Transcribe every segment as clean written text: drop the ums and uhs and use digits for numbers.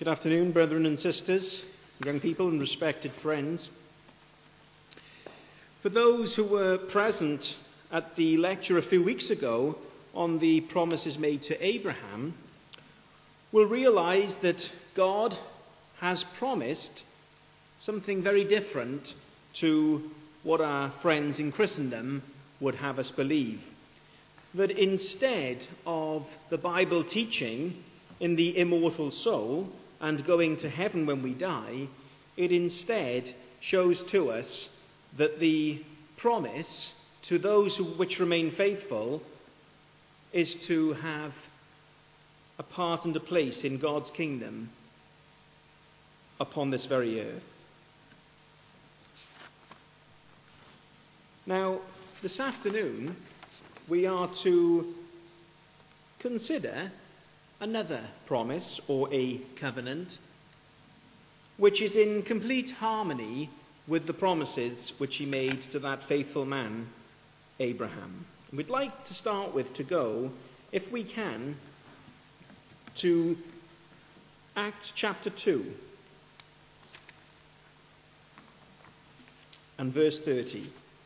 Good afternoon, brethren and sisters, young people and respected friends. For those who were present at the lecture a few weeks ago on the promises made to Abraham, will realise that God has promised something very different to what our friends in Christendom would have us believe. That instead of the Bible teaching in the immortal soul and going to heaven when we die, it instead shows to us that the promise to those which remain faithful is to have a part and a place in God's kingdom upon this very earth. Now, this afternoon, we are to consider another promise or a covenant which is in complete harmony with the promises which he made to that faithful man, Abraham. We'd like to start with, to go, if we can, to Acts chapter 2 and verse 30.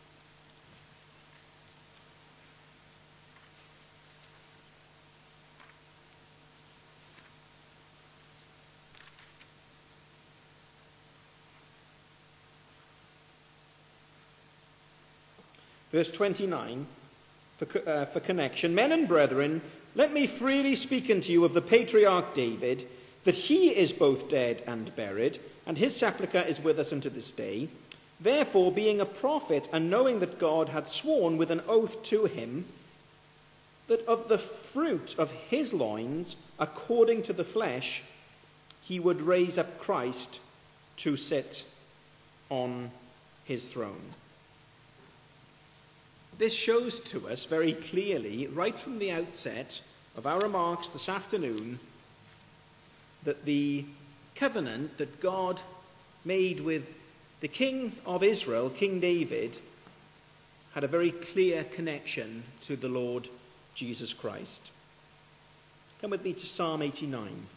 Verse 29, for connection. Men and brethren, let me freely speak unto you of the patriarch David, that he is both dead and buried, and his sepulchre is with us unto this day. Therefore, being a prophet, and knowing that God had sworn with an oath to him, that of the fruit of his loins, according to the flesh, he would raise up Christ to sit on his throne. This shows to us very clearly, right from the outset of our remarks this afternoon, that the covenant that God made with the King of Israel, King David, had a very clear connection to the Lord Jesus Christ. Come with me to Psalm 89.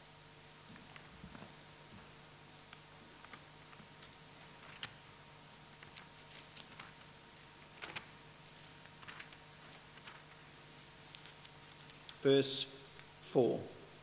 Verse 4.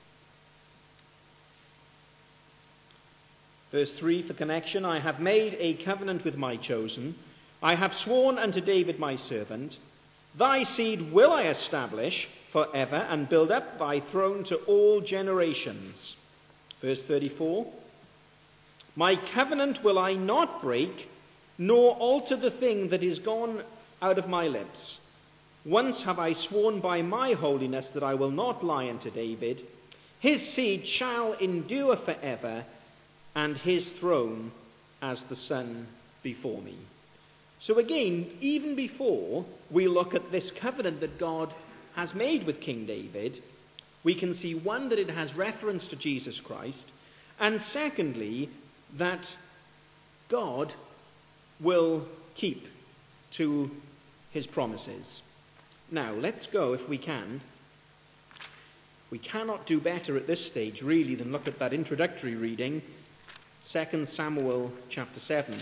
Verse 3, for connection. I have made a covenant with my chosen. I have sworn unto David my servant. Thy seed will I establish forever, and build up thy throne to all generations. Verse 34. My covenant will I not break, nor alter the thing that is gone out of my lips. Once have I sworn by my holiness that I will not lie unto David. His seed shall endure forever, and his throne as the sun before me. So again, even before we look at this covenant that God has made with King David, we can see, one, that it has reference to Jesus Christ, and secondly, that God will keep to his promises. Now, let's go, if we can. We cannot do better at this stage, really, than look at that introductory reading, 2 Samuel chapter 7.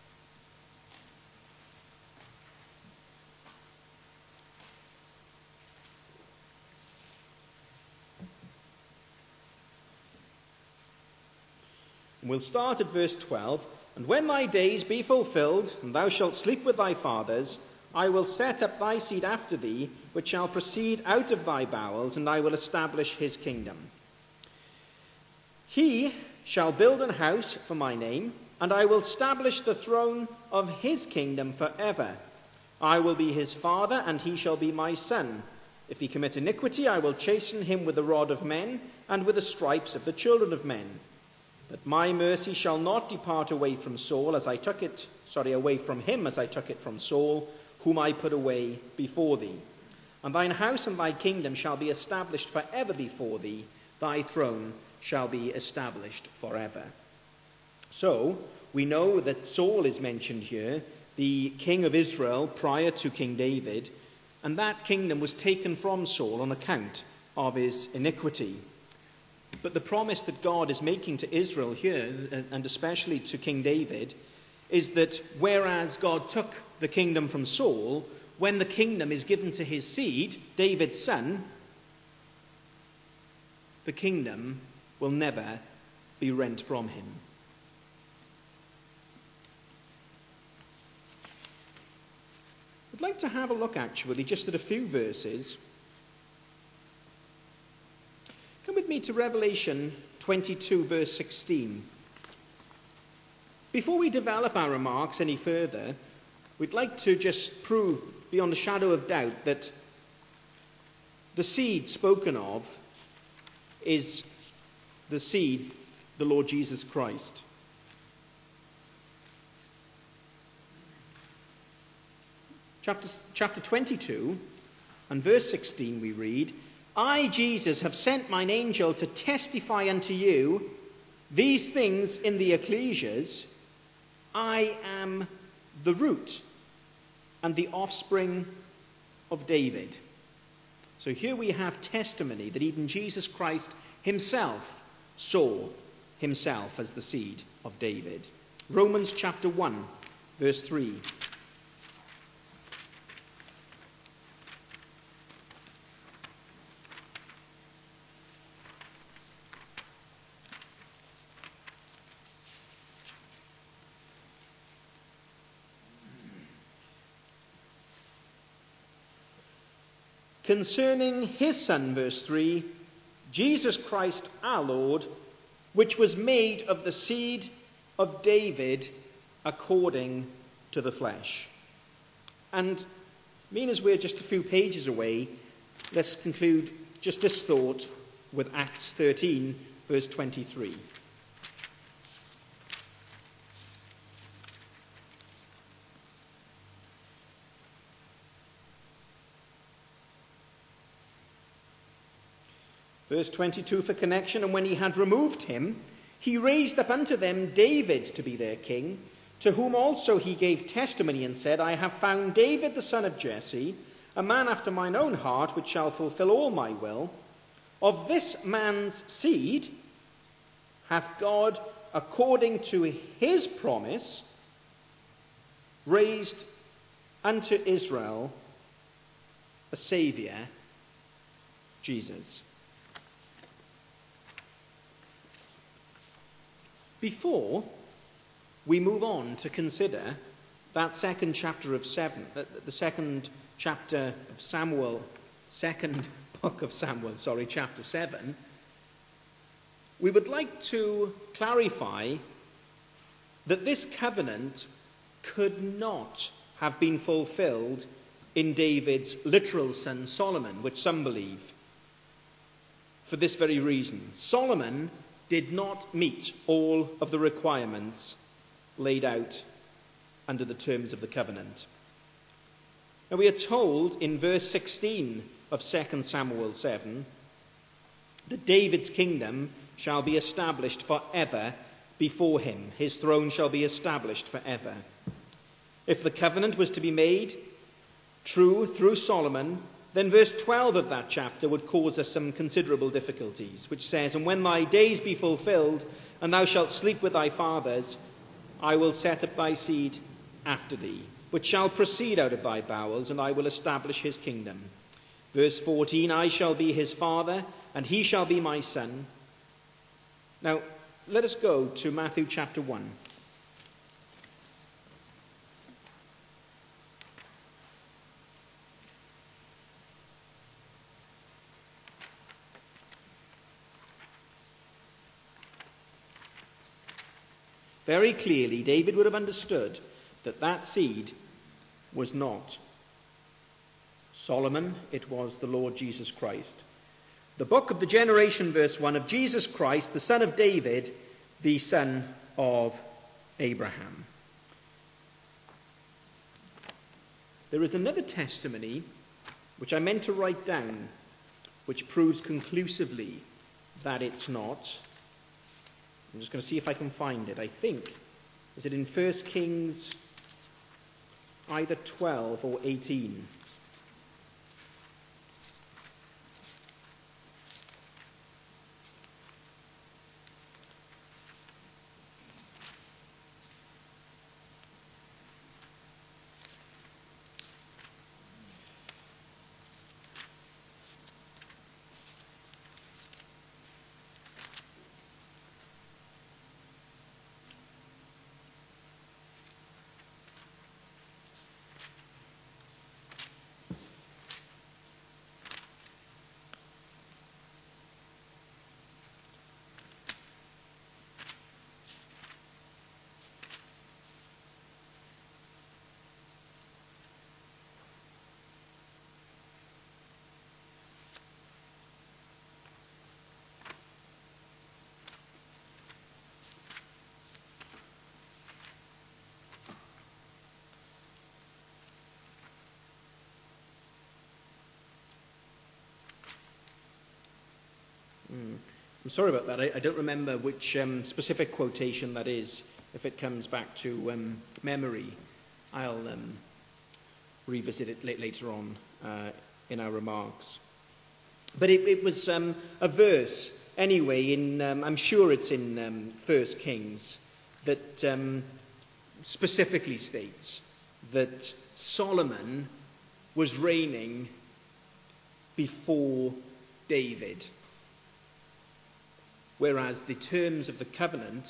We'll start at verse 12. And when thy days be fulfilled, and thou shalt sleep with thy fathers, I will set up thy seed after thee, which shall proceed out of thy bowels, and I will establish his kingdom. He shall build an house for my name, and I will establish the throne of his kingdom forever. I will be his father, and he shall be my son. If he commit iniquity, I will chasten him with the rod of men, and with the stripes of the children of men. But my mercy shall not depart away from him as I took it from Saul, whom I put away before thee. And thine house and thy kingdom shall be established forever before thee. Thy throne shall be established forever. So, we know that Saul is mentioned here, the king of Israel prior to King David, and that kingdom was taken from Saul on account of his iniquity. But the promise that God is making to Israel here, and especially to King David, is that whereas God took the kingdom from Saul, when the kingdom is given to his seed, David's son, the kingdom will never be rent from him. I'd like to have a look actually just at a few verses. Come with me to Revelation 22 verse 16. Before we develop our remarks any further, we'd like to just prove beyond a shadow of doubt that the seed spoken of is the seed, the Lord Jesus Christ. Chapter 22 and verse 16 we read, I, Jesus, have sent mine angel to testify unto you these things in the ecclesias. I am the root and the offspring of David. So here we have testimony that even Jesus Christ himself saw himself as the seed of David. Romans chapter 1, verse 3. Concerning his Son, verse 3, Jesus Christ our Lord, which was made of the seed of David according to the flesh. And being as we're just a few pages away, let's conclude just this thought with Acts 13, verse 23. Verse 22 for connection, and when he had removed him, he raised up unto them David to be their king, to whom also he gave testimony and said, I have found David the son of Jesse, a man after mine own heart, which shall fulfill all my will. Of this man's seed hath God, according to his promise, raised unto Israel a Saviour, Jesus. Before we move on to consider that second chapter of the second chapter of Samuel, second book of Samuel, chapter 7, we would like to clarify that this covenant could not have been fulfilled in David's literal son Solomon, which some believe, for this very reason. Solomon did not meet all of the requirements laid out under the terms of the covenant. Now we are told in verse 16 of 2 Samuel 7 that David's kingdom shall be established forever before him. His throne shall be established forever. If the covenant was to be made true through Solomon, then verse 12 of that chapter would cause us some considerable difficulties, which says, And when thy days be fulfilled, and thou shalt sleep with thy fathers, I will set up thy seed after thee, which shall proceed out of thy bowels, and I will establish his kingdom. Verse 14, I shall be his father, and he shall be my son. Now, let us go to Matthew chapter 1. Very clearly, David would have understood that that seed was not Solomon, it was the Lord Jesus Christ. The book of the generation, verse 1, of Jesus Christ, the son of David, the son of Abraham. There is another testimony which I meant to write down, which proves conclusively that it's not. I'm just going to see if I can find it. I think, is it in 1 Kings either 12 or 18? I'm sorry about that. I don't remember which specific quotation that is. If it comes back to memory, I'll revisit it later on in our remarks. But it was a verse, anyway, I'm sure it's in 1 Kings, that specifically states that Solomon was reigning before David, whereas the terms of the covenant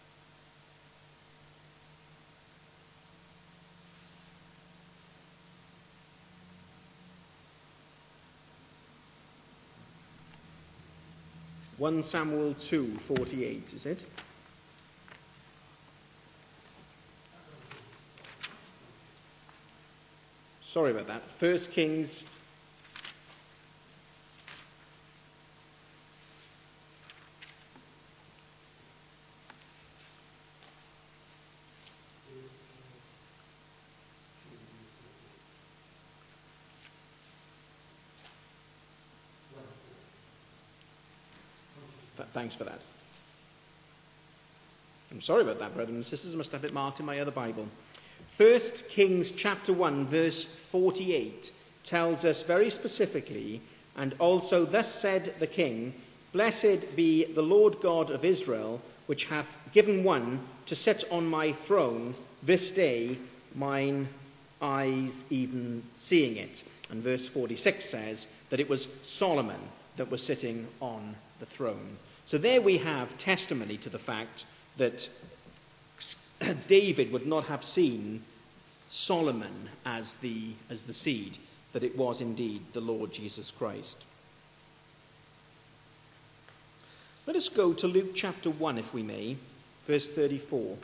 (1 Samuel 2:48), is it? Sorry about that. 1 Kings . Thanks for that. I'm sorry about that, brothers and sisters. I must have it marked in my other Bible. 1 Kings chapter 1, verse 48 tells us very specifically, and also thus said the king, Blessed be the Lord God of Israel, which hath given one to sit on my throne this day, mine eyes even seeing it. And verse 46 says that it was Solomon that was sitting on the throne. So there we have testimony to the fact that David would not have seen Solomon as the seed, that it was indeed the Lord Jesus Christ. Let us go to Luke chapter 1, if we may, verse 34.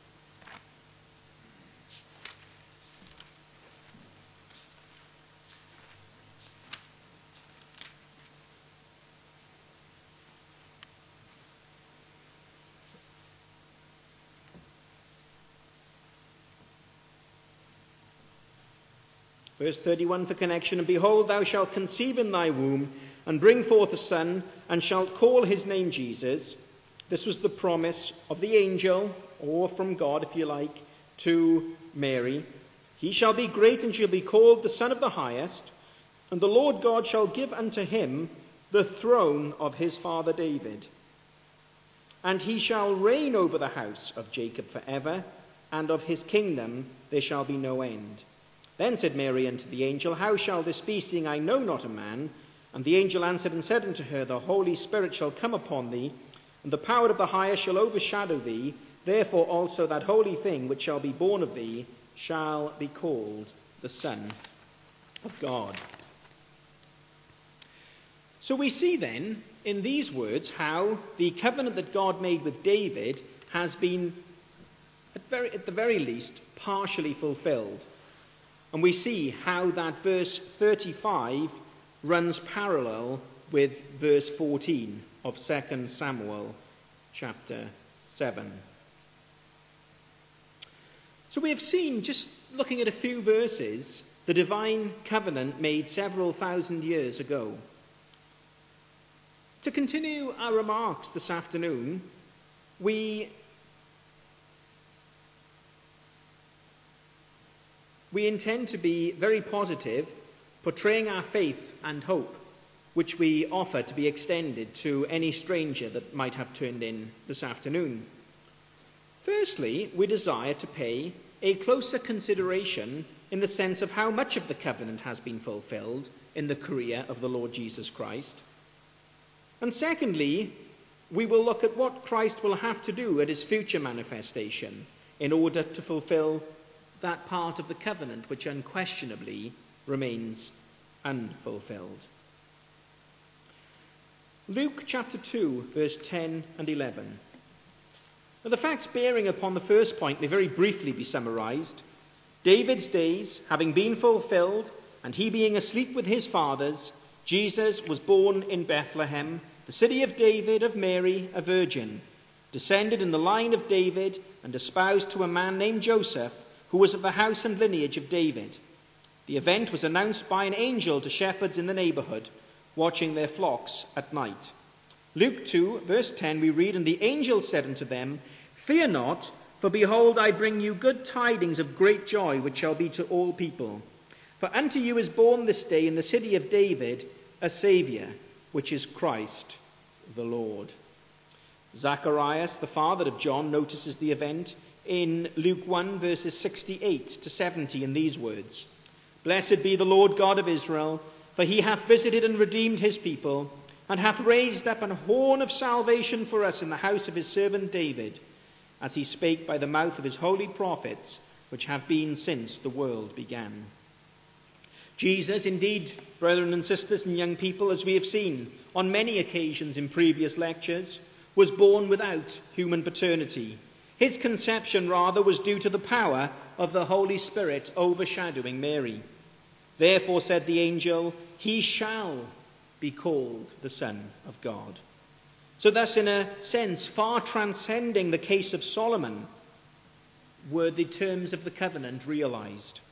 Verse 31 for connection, And behold, thou shalt conceive in thy womb, and bring forth a son, and shalt call his name Jesus. This was the promise of the angel, or from God, if you like, to Mary. He shall be great, and shall be called the Son of the Highest, and the Lord God shall give unto him the throne of his father David. And he shall reign over the house of Jacob forever, and of his kingdom there shall be no end. Then said Mary unto the angel, How shall this be, seeing I know not a man? And the angel answered and said unto her, The Holy Spirit shall come upon thee, and the power of the highest shall overshadow thee. Therefore also that holy thing which shall be born of thee shall be called the Son of God. So we see then in these words how the covenant that God made with David has been, at the very least, partially fulfilled. And we see how that verse 35 runs parallel with verse 14 of 2 Samuel chapter 7. So we have seen, just looking at a few verses, the divine covenant made several thousand years ago. To continue our remarks this afternoon, we intend to be very positive, portraying our faith and hope, which we offer to be extended to any stranger that might have turned in this afternoon. Firstly, we desire to pay a closer consideration in the sense of how much of the covenant has been fulfilled in the career of the Lord Jesus Christ. And secondly, we will look at what Christ will have to do at his future manifestation in order to fulfill that part of the covenant which unquestionably remains unfulfilled. Luke chapter 2, verse 10 and 11. Now, the facts bearing upon the first point may very briefly be summarized. David's days having been fulfilled, and he being asleep with his fathers, Jesus was born in Bethlehem, the city of David, of Mary, a virgin, descended in the line of David, and espoused to a man named Joseph, who was of the house and lineage of David. The event was announced by an angel to shepherds in the neighborhood, watching their flocks at night. Luke 2, verse 10, we read, "And the angel said unto them, Fear not, for behold, I bring you good tidings of great joy, which shall be to all people. For unto you is born this day in the city of David a Saviour, which is Christ the Lord." Zacharias, the father of John, notices the event in Luke 1, verses 68 to 70 in these words: "Blessed be the Lord God of Israel, for he hath visited and redeemed his people, and hath raised up an horn of salvation for us in the house of his servant David, as he spake by the mouth of his holy prophets, which have been since the world began." Jesus, indeed, brethren and sisters and young people, as we have seen on many occasions in previous lectures, was born without human paternity. His conception, rather, was due to the power of the Holy Spirit overshadowing Mary. Therefore, said the angel, "He shall be called the Son of God." So thus, in a sense, far transcending the case of Solomon, were the terms of the covenant realized.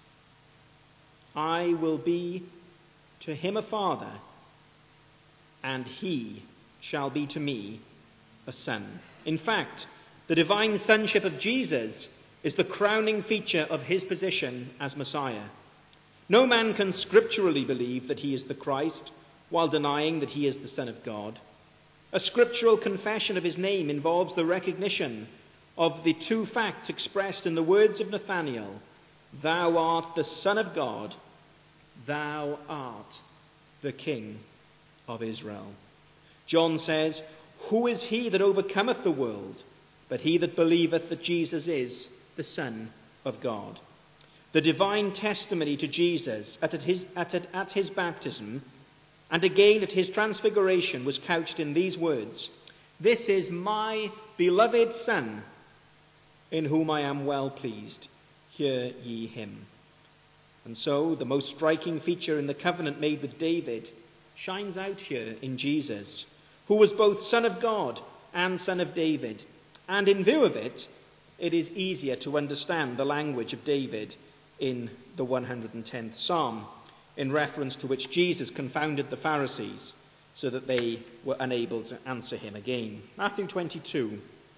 "I will be to him a father, and he shall be to me a son." In fact, the divine sonship of Jesus is the crowning feature of his position as Messiah. No man can scripturally believe that he is the Christ while denying that he is the Son of God. A scriptural confession of his name involves the recognition of the two facts expressed in the words of Nathanael: "Thou art the Son of God, thou art the King of Israel." John says, "Who is he that overcometh the world, but he that believeth that Jesus is the Son of God?" The divine testimony to Jesus at his baptism and again at his transfiguration was couched in these words: "This is my beloved Son, in whom I am well pleased. Hear ye him." And so the most striking feature in the covenant made with David shines out here in Jesus, who was both Son of God and Son of David. And in view of it, it is easier to understand the language of David in the 110th Psalm, in reference to which Jesus confounded the Pharisees so that they were unable to answer him again. Matthew 22.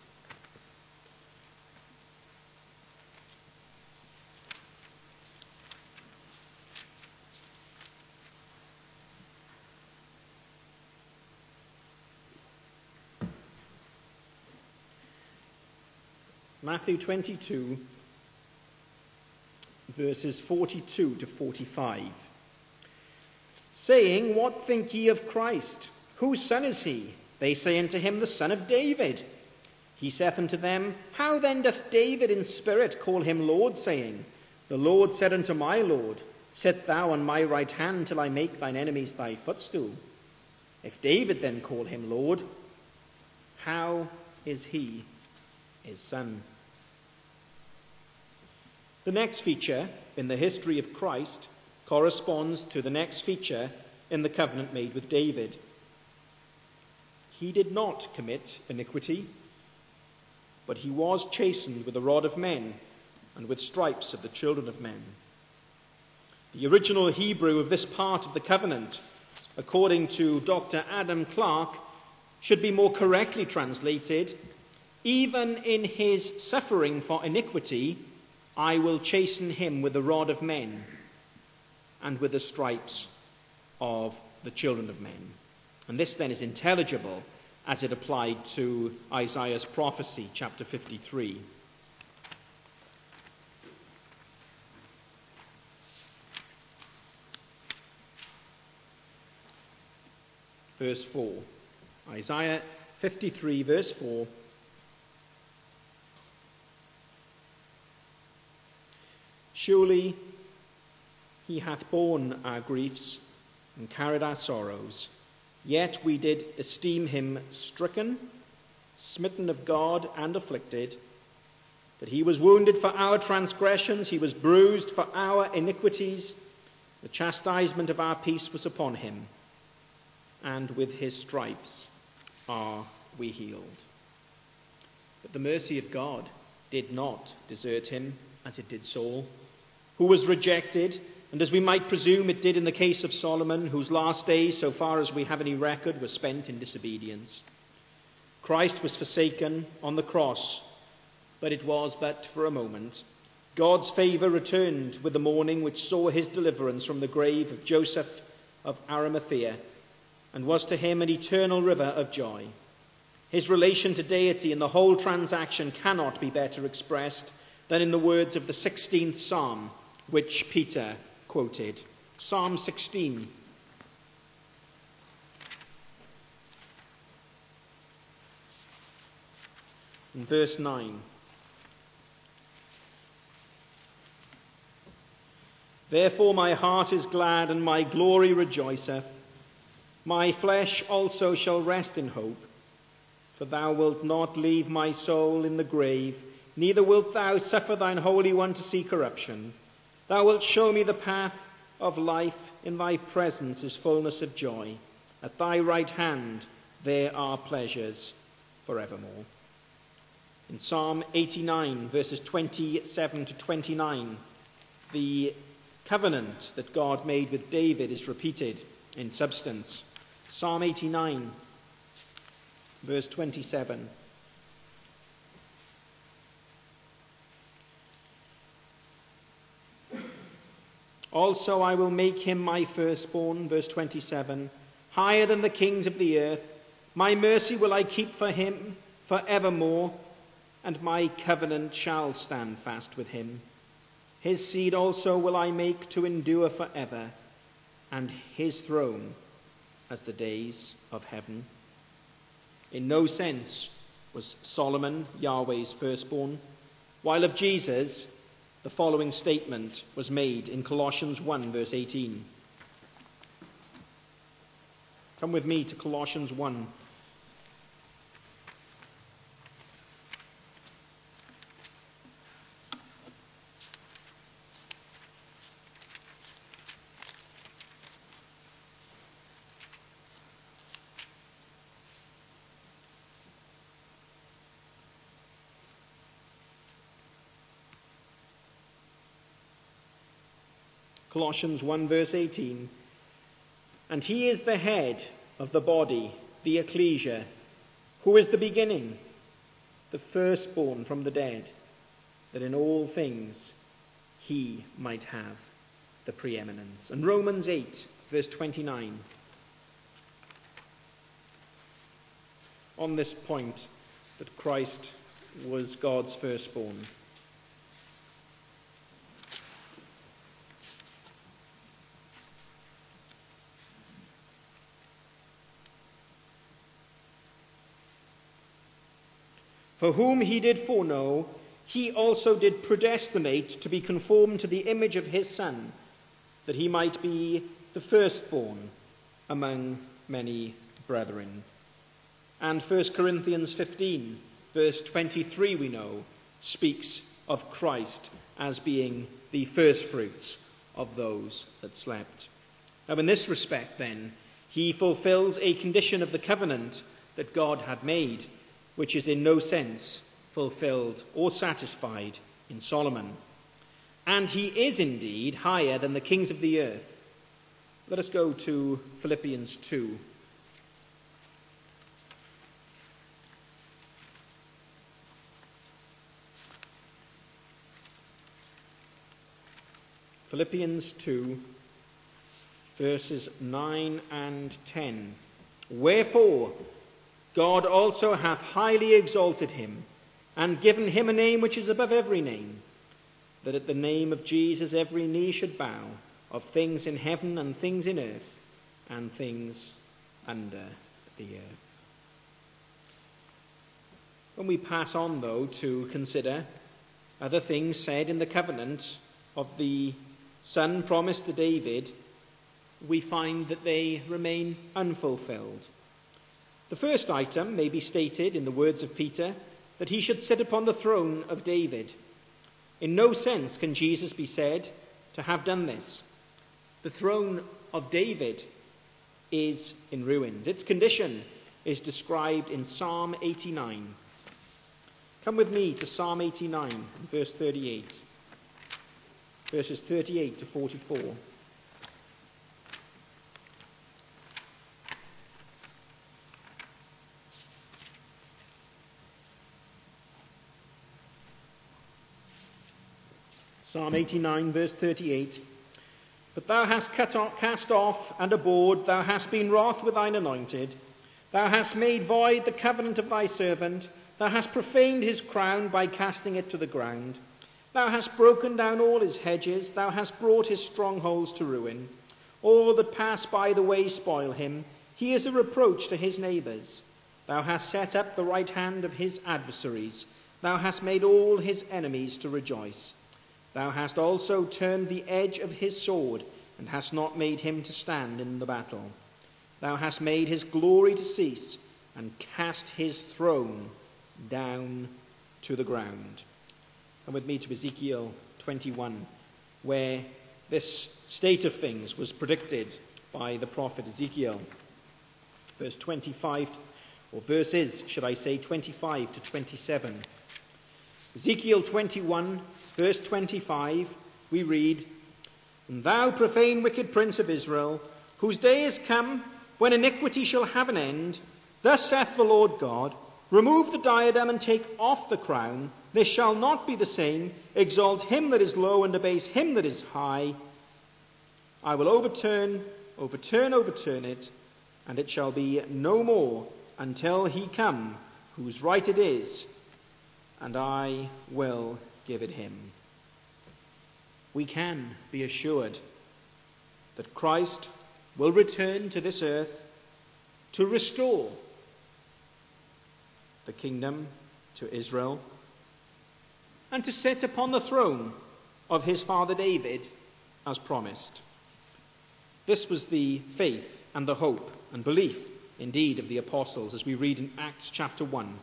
Matthew 22, verses 42 to 45. "Saying, What think ye of Christ? Whose son is he? They say unto him, The son of David. He saith unto them, How then doth David in spirit call him Lord, saying, The Lord said unto my Lord, Sit thou on my right hand till I make thine enemies thy footstool. If David then call him Lord, how is he his son?" The next feature in the history of Christ corresponds to the next feature in the covenant made with David. He did not commit iniquity, but he was chastened with the rod of men and with stripes of the children of men. The original Hebrew of this part of the covenant, according to Dr. Adam Clark, should be more correctly translated, "Even in his suffering for iniquity, I will chasten him with the rod of men and with the stripes of the children of men." And this then is intelligible as it applied to Isaiah's prophecy, chapter 53. Verse 4. Isaiah 53, verse 4. "Surely he hath borne our griefs and carried our sorrows, yet we did esteem him stricken, smitten of God, and afflicted. But he was wounded for our transgressions, he was bruised for our iniquities. The chastisement of our peace was upon him, and with his stripes are we healed." But the mercy of God did not desert him as it did Saul, who was rejected And as we might presume it did in the case of Solomon, whose last days, so far as we have any record, were spent in disobedience. Christ was forsaken on the cross, but it was but for a moment. God's favour returned with the morning which saw his deliverance from the grave of Joseph of Arimathea, and was to him an eternal river of joy. His relation to deity in the whole transaction cannot be better expressed than in the words of the 16th Psalm, which Peter quoted. Psalm 16. In verse 9. Therefore my heart is glad and my glory rejoiceth. My flesh also shall rest in hope. For thou wilt not leave my soul in the grave, neither wilt thou suffer thine Holy One to see corruption. Thou wilt show me the path of life. In thy presence is fullness of joy. At thy right hand there are pleasures forevermore. In Psalm 89, verses 27 to 29, the covenant that God made with David is repeated in substance. Psalm 89, verse 27. Also I will make him my firstborn, verse 27, higher than the kings of the earth. My mercy will I keep for him for evermore, and my covenant shall stand fast with him. His seed also will I make to endure forever, and his throne as the days of heaven. In no sense was Solomon Yahweh's firstborn, while of Jesus the following statement was made in Colossians 1, verse 18. Come with me to Colossians 1. Colossians 1 verse 18. And he is the head of the body, the ecclesia, who is the beginning, the firstborn from the dead, that in all things he might have the preeminence. And Romans 8 verse 29. On this point, that Christ was God's firstborn. For whom he did foreknow, he also did predestinate to be conformed to the image of his Son, that he might be the firstborn among many brethren. And 1 Corinthians 15, verse 23, we know, speaks of Christ as being the firstfruits of those that slept. Now in this respect, then, he fulfills a condition of the covenant that God had made, which is in no sense fulfilled or satisfied in Solomon. And he is indeed higher than the kings of the earth. Let us go to Philippians 2. Philippians 2, verses 9 and 10. Wherefore, God also hath highly exalted him, and given him a name which is above every name, that at the name of Jesus every knee should bow, of things in heaven and things in earth, and things under the earth. When we pass on, though, to consider other things said in the covenant of the Son promised to David, we find that they remain unfulfilled. The first item may be stated in the words of Peter, that he should sit upon the throne of David. In no sense can Jesus be said to have done this. The throne of David is in ruins. Its condition is described in Psalm 89. Come with me to Psalm 89, verse 38. verses 38 to 44. Psalm 89, verse 38. But thou hast cast off and abhorred, thou hast been wroth with thine anointed. Thou hast made void the covenant of thy servant. Thou hast profaned his crown by casting it to the ground. Thou hast broken down all his hedges. Thou hast brought his strongholds to ruin. All that pass by the way spoil him. He is a reproach to his neighbours. Thou hast set up the right hand of his adversaries. Thou hast made all his enemies to rejoice. Thou hast also turned the edge of his sword, and hast not made him to stand in the battle. Thou hast made his glory to cease, and cast his throne down to the ground. Come with me to Ezekiel 21, where this state of things was predicted by the prophet Ezekiel. Verses 25 to 27. Ezekiel 21, verse 25, we read, And thou profane wicked prince of Israel, whose day is come, when iniquity shall have an end, thus saith the Lord God, Remove the diadem and take off the crown. This shall not be the same. Exalt him that is low and abase him that is high. I will overturn it, and it shall be no more until he come, whose right it is, and I will give it him. We can be assured that Christ will return to this earth to restore the kingdom to Israel and to sit upon the throne of his father David as promised. This was the faith and the hope and belief, indeed, of the apostles, as we read in Acts chapter 1.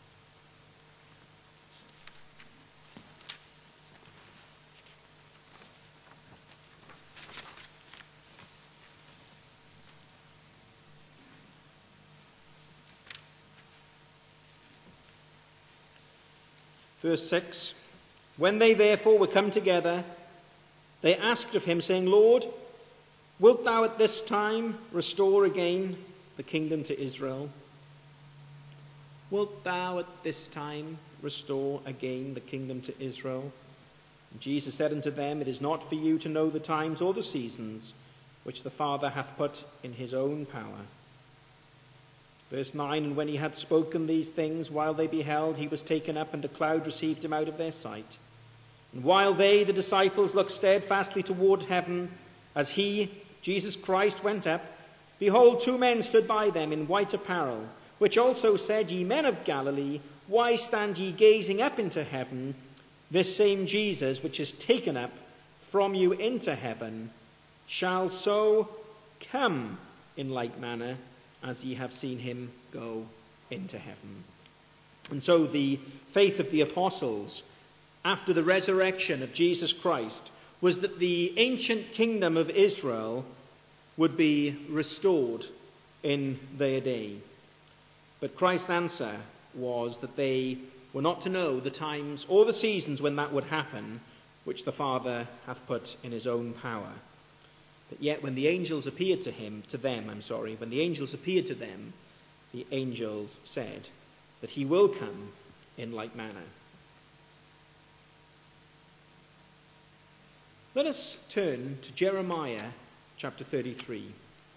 Verse 6, When they therefore were come together, they asked of him, saying, Lord, wilt thou at this time restore again the kingdom to Israel? Wilt thou at this time restore again the kingdom to Israel? And Jesus said unto them, It is not for you to know the times or the seasons which the Father hath put in his own power. Verse 9, And when he had spoken these things, while they beheld, he was taken up, and a cloud received him out of their sight. And while they, the disciples, looked steadfastly toward heaven, as he, Jesus Christ, went up, behold, two men stood by them in white apparel, which also said, Ye men of Galilee, why stand ye gazing up into heaven? This same Jesus, which is taken up from you into heaven, shall so come in like manner as ye have seen him go into heaven. And so the faith of the apostles after the resurrection of Jesus Christ was that the ancient kingdom of Israel would be restored in their day. But Christ's answer was that they were not to know the times or the seasons when that would happen, which the Father hath put in his own power. But yet when the angels appeared to them, the angels said that he will come in like manner. Let us turn to Jeremiah chapter 33.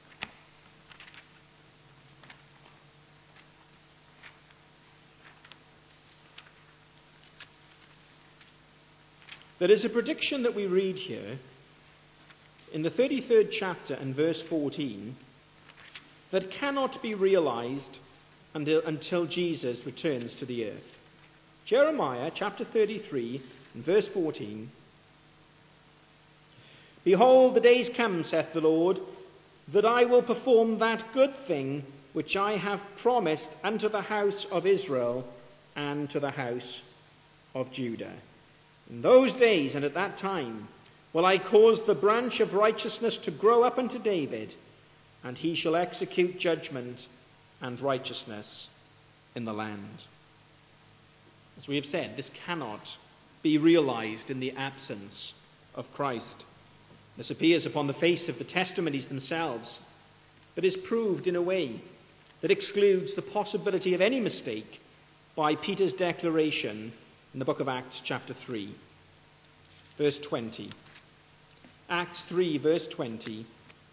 There is a prediction that we read here in the 33rd chapter and verse 14 that cannot be realized until Jesus returns to the earth. Jeremiah chapter 33 and verse 14. Behold, the days come, saith the Lord, that I will perform that good thing which I have promised unto the house of Israel and to the house of Judah. In those days and at that time will I cause the branch of righteousness to grow up unto David, and he shall execute judgment and righteousness in the land. As we have said, this cannot be realized in the absence of Christ. This appears upon the face of the testimonies themselves, but is proved in a way that excludes the possibility of any mistake by Peter's declaration in the book of Acts chapter 3, verse 20. Acts 3, verse 20.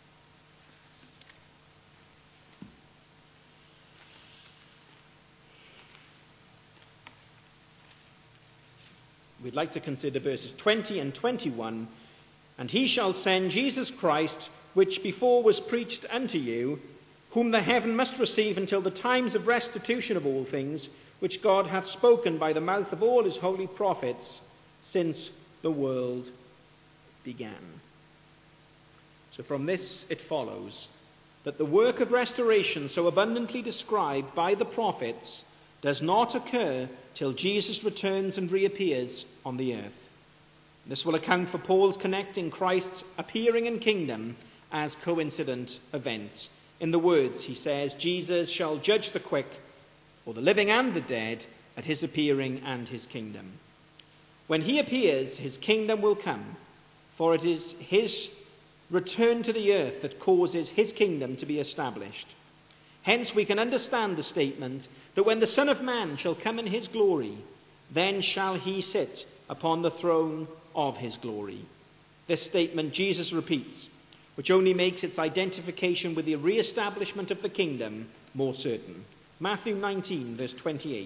We'd like to consider verses 20 and 21. And he shall send Jesus Christ, which before was preached unto you, whom the heaven must receive until the times of restitution of all things, which God hath spoken by the mouth of all his holy prophets since the world began. So from this it follows that the work of restoration so abundantly described by the prophets does not occur till Jesus returns and reappears on the earth. This will account for Paul's connecting Christ's appearing and kingdom as coincident events. In the words, he says, Jesus shall judge the quick, or the living and the dead, at his appearing and his kingdom. When he appears, his kingdom will come, for it is his return to the earth that causes his kingdom to be established. Hence we can understand the statement that when the Son of Man shall come in his glory, then shall he sit upon the throne of his glory. This statement Jesus repeats, which only makes its identification with the re-establishment of the kingdom more certain. Matthew 19, verse 28.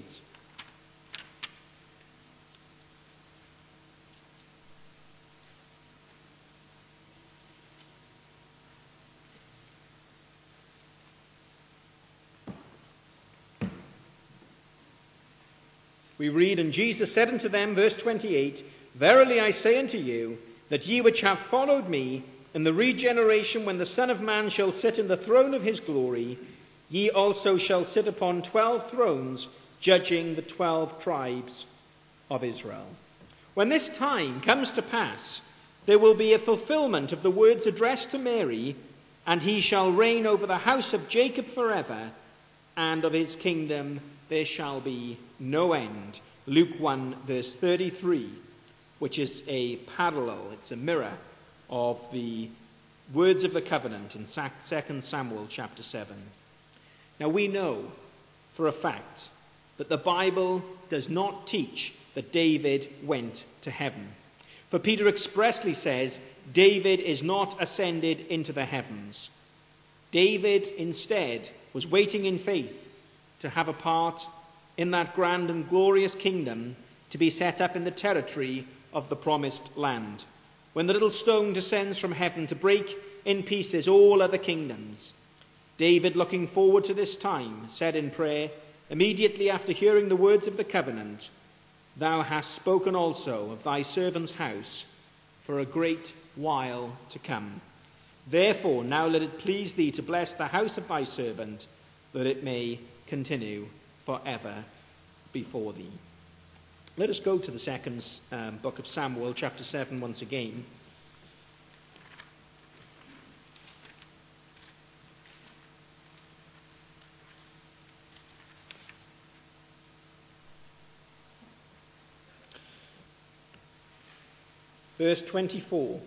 We read, and Jesus said unto them, verse 28, Verily I say unto you, that ye which have followed me, in the regeneration when the Son of Man shall sit in the throne of his glory, ye also shall sit upon 12 thrones, judging the 12 tribes of Israel. When this time comes to pass, there will be a fulfillment of the words addressed to Mary, and he shall reign over the house of Jacob forever, and of his kingdom there shall be no end. Luke 1, verse 33, which is a parallel, it's a mirror of the words of the covenant in 2 Samuel chapter 7. Now we know for a fact that the Bible does not teach that David went to heaven. For Peter expressly says, David is not ascended into the heavens. David instead was waiting in faith to have a part in that grand and glorious kingdom to be set up in the territory of the promised land, when the little stone descends from heaven to break in pieces all other kingdoms. David, looking forward to this time, said in prayer, immediately after hearing the words of the covenant, Thou hast spoken also of thy servant's house for a great while to come. Therefore now let it please thee to bless the house of thy servant, that it may continue forever before thee. Let us go to the second book of Samuel, chapter 7, once again. Verse 24.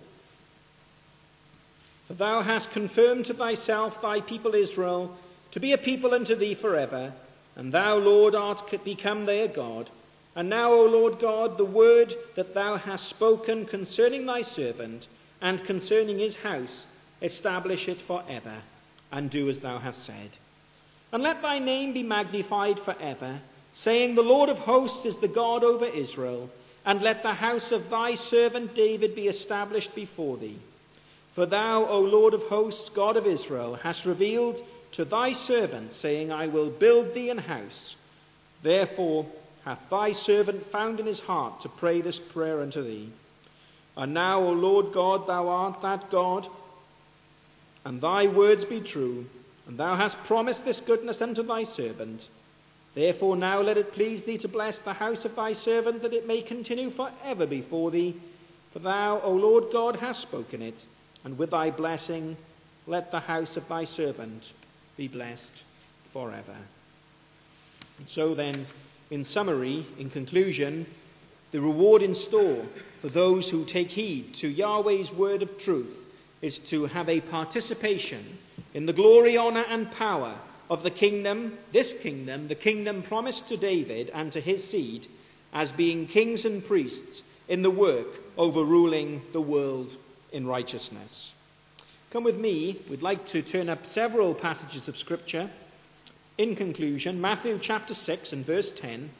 For thou hast confirmed to thyself thy people Israel, to be a people unto thee forever, and thou, Lord, art become their God. And now, O Lord God, the word that thou hast spoken concerning thy servant, and concerning his house, establish it forever, and do as thou hast said. And let thy name be magnified forever, saying, The Lord of hosts is the God over Israel, and let the house of thy servant David be established before thee. For thou, O Lord of hosts, God of Israel, hast revealed to thy servant, saying, I will build thee an house. Therefore hath thy servant found in his heart to pray this prayer unto thee. And now, O Lord God, thou art that God, and thy words be true, and thou hast promised this goodness unto thy servant. Therefore now let it please thee to bless the house of thy servant, that it may continue forever before thee. For thou, O Lord God, hast spoken it, and with thy blessing let the house of thy servant be blessed forever. And so then, in summary, in conclusion, The reward in store for those who take heed to Yahweh's word of truth is to have a participation in the glory, honor, and power of the kingdom, the kingdom promised to David and to his seed, as being kings and priests in the work overruling the world in righteousness. Come with me, we'd like to turn up several passages of Scripture. In conclusion, Matthew chapter 6 and verse 10.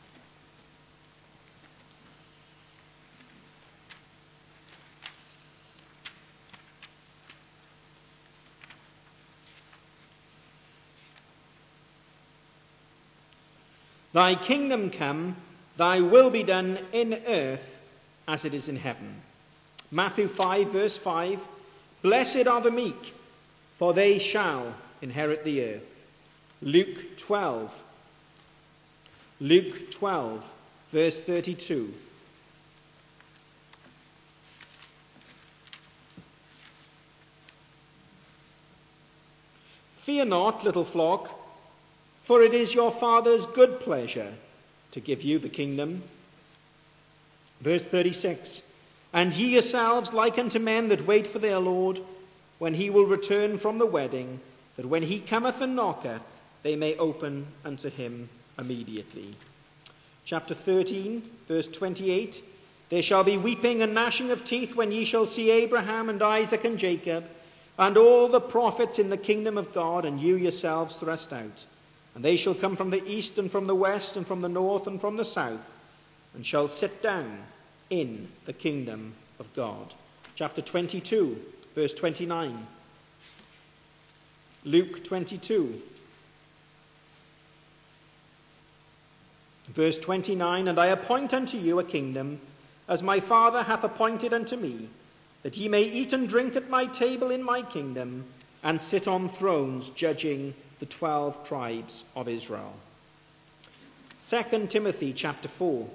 Thy kingdom come, thy will be done in earth as it is in heaven. Matthew 5 verse 5. Blessed are the meek, for they shall inherit the earth. Luke 12 verse 32. Fear not, little flock, for it is your Father's good pleasure to give you the kingdom. Verse 36. And ye yourselves like unto men that wait for their Lord, when he will return from the wedding, that when he cometh and knocketh, they may open unto him immediately. Chapter 13, verse 28. There shall be weeping and gnashing of teeth when ye shall see Abraham and Isaac and Jacob, and all the prophets in the kingdom of God, and you yourselves thrust out. And they shall come from the east and from the west and from the north and from the south, and shall sit down in the kingdom of God. Chapter 22, verse 29. Luke 22, verse 29. And I appoint unto you a kingdom, as my Father hath appointed unto me, that ye may eat and drink at my table in my kingdom, and sit on thrones judging the 12 tribes of Israel. 2 Timothy chapter 4.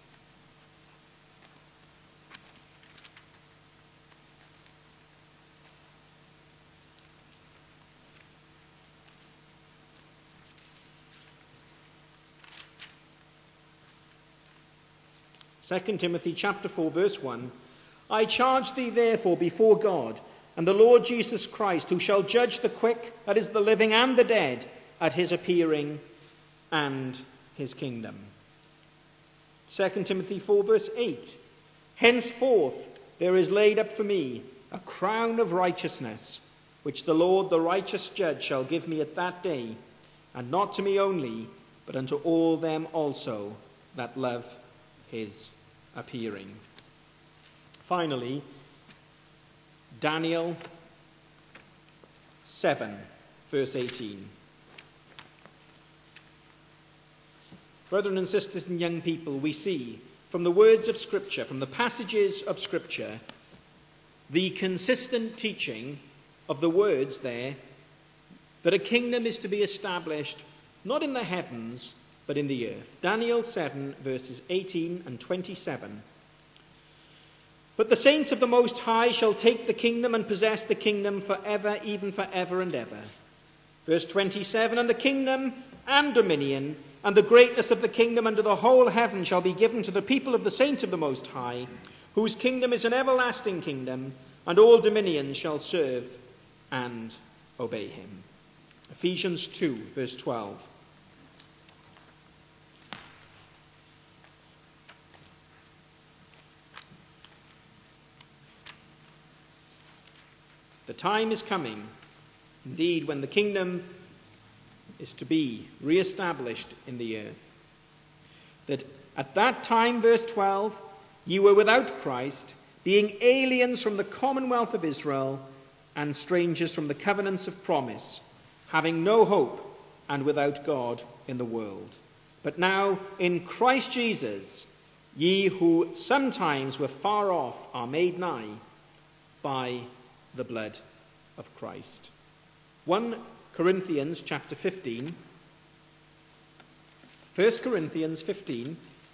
Second Timothy chapter 4 verse 1. I charge thee therefore before God and the Lord Jesus Christ, who shall judge the quick, that is the living, and the dead, at his appearing and his kingdom. 2 Timothy 4 verse 8. Henceforth there is laid up for me a crown of righteousness, which the Lord the righteous judge shall give me at that day, and not to me only, but unto all them also that love his appearing. Finally, Daniel 7, verse 18. Brethren and sisters and young people, we see from the words of Scripture, from the passages of Scripture, the consistent teaching of the words there that a kingdom is to be established not in the heavens but in the earth. Daniel 7 verses 18 and 27. But the saints of the Most High shall take the kingdom and possess the kingdom forever, even forever and ever. Verse 27. And the kingdom and dominion and the greatness of the kingdom under the whole heaven shall be given to the people of the saints of the Most High, whose kingdom is an everlasting kingdom, and all dominions shall serve and obey him. Ephesians 2 verse 12. The time is coming, indeed, when the kingdom is to be re-established in the earth. That at that time, verse 12, ye were without Christ, being aliens from the commonwealth of Israel, and strangers from the covenants of promise, having no hope and without God in the world. But now, in Christ Jesus, ye who sometimes were far off are made nigh by the blood of Christ. 1 Corinthians chapter 15. 1 Corinthians 15.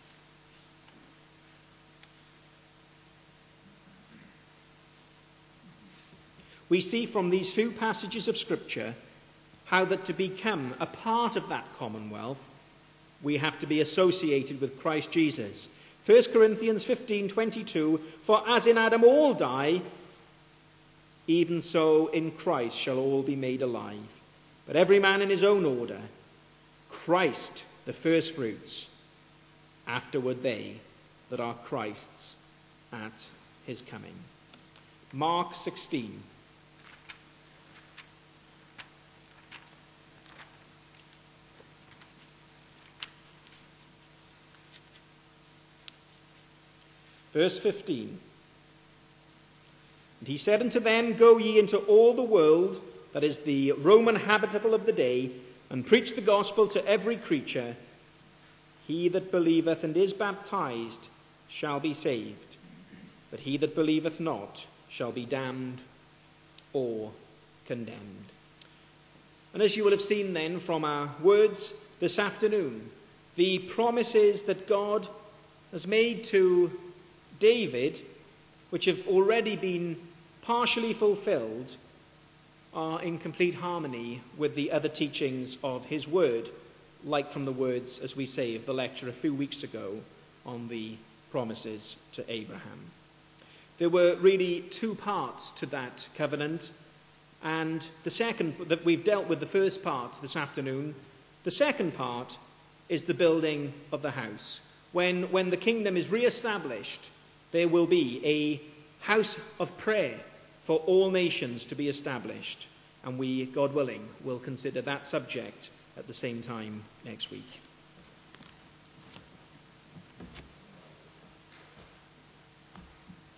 We see from these few passages of Scripture how that to become a part of that commonwealth, we have to be associated with Christ Jesus. 1 Corinthians 15:22, for as in Adam all die, even so in Christ shall all be made alive. But every man in his own order, Christ the firstfruits, afterward they that are Christ's at his coming. Mark 16. Verse 15. And he said unto them, go ye into all the world, that is the Roman habitable of the day, and preach the gospel to every creature. He that believeth and is baptized shall be saved, but he that believeth not shall be damned or condemned. And as you will have seen then from our words this afternoon, the promises that God has made to David, which have already been partially fulfilled, are in complete harmony with the other teachings of his word, like from the words, as we say, of the lecture a few weeks ago on the promises to Abraham. There were really two parts to that covenant, and the second, that we've dealt with the first part this afternoon. The second part is the building of the house. When the kingdom is re-established, there will be a house of prayer for all nations to be established. And we, God willing, will consider that subject at the same time next week.